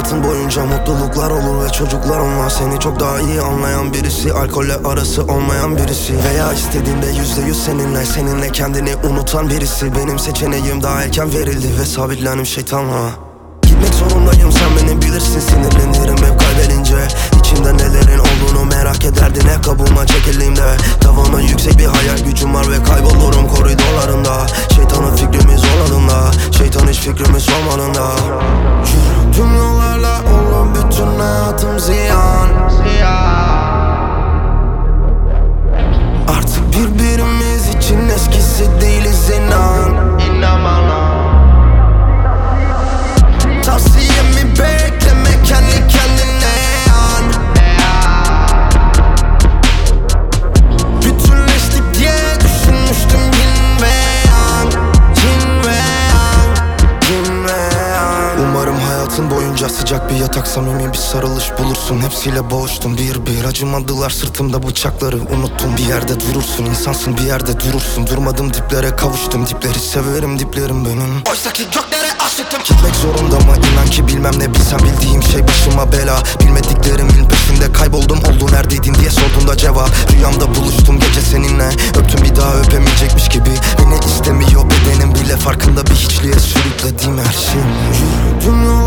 hayatın boyunca mutluluklar olur ve çocuklarım var. Seni çok daha iyi anlayan birisi, alkolle arası olmayan birisi, veya istediğinde %100 seninle kendini unutan birisi. Benim seçeneğim daha erken verildi ve sabitlendim şeytanla. Gitmek zorundayım, sen beni bilirsin, sinirlenirim hep kaybedince. İçimde nelerin olduğunu merak ederdin hep kabuğuma çekildiğimde. Tavanı yüksek bir hayal gücüm var ve kaybolurum koridorlarında. Şeytanın fikrimi zorladığında, şeytan hiç fikrimi sormadığında. Yürüdüm yollarla oldu bütün hayatım ziyan. Artık birbirimiz için eskisi değiliz inan. İnan bana. Tavsiyemi bekleme, kendi kendine yan. Bütünleştik diye düşünmüştüm yin ve yang. Yin ve yang, yin ve yang. Umarım hayatın boyunca sıcak bir yatak, samimi bir sarılış bulursun. Hepsiyle boğuştum bir acımadılar sırtımda bıçakları unuttum. Bir yerde durursun, insansın bir yerde durursun. Durmadım, diplere kavuştum, dipleri severim, diplerim benim. Oysaki göklere aşıktım. Gitmek zorunda mı inan ki bilmem ne, bilsem bildiğim şey başıma bela. Bilmediklerimin peşinde kayboldum, oldu neredeydin diye sorduğunda cevap. Rüyamda buluştum gece seninle, öptüm bir daha öpemeyecekmiş gibi. Beni istemiyor bedenim bile, farkında bir hiçliğe sürüklediğim her şey. Yürüdüm yol